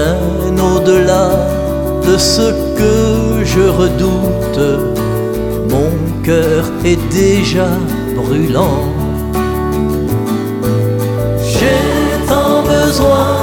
bien au-delà de ce que je redoute. Mon cœur est déjà brûlant. J'ai tant besoin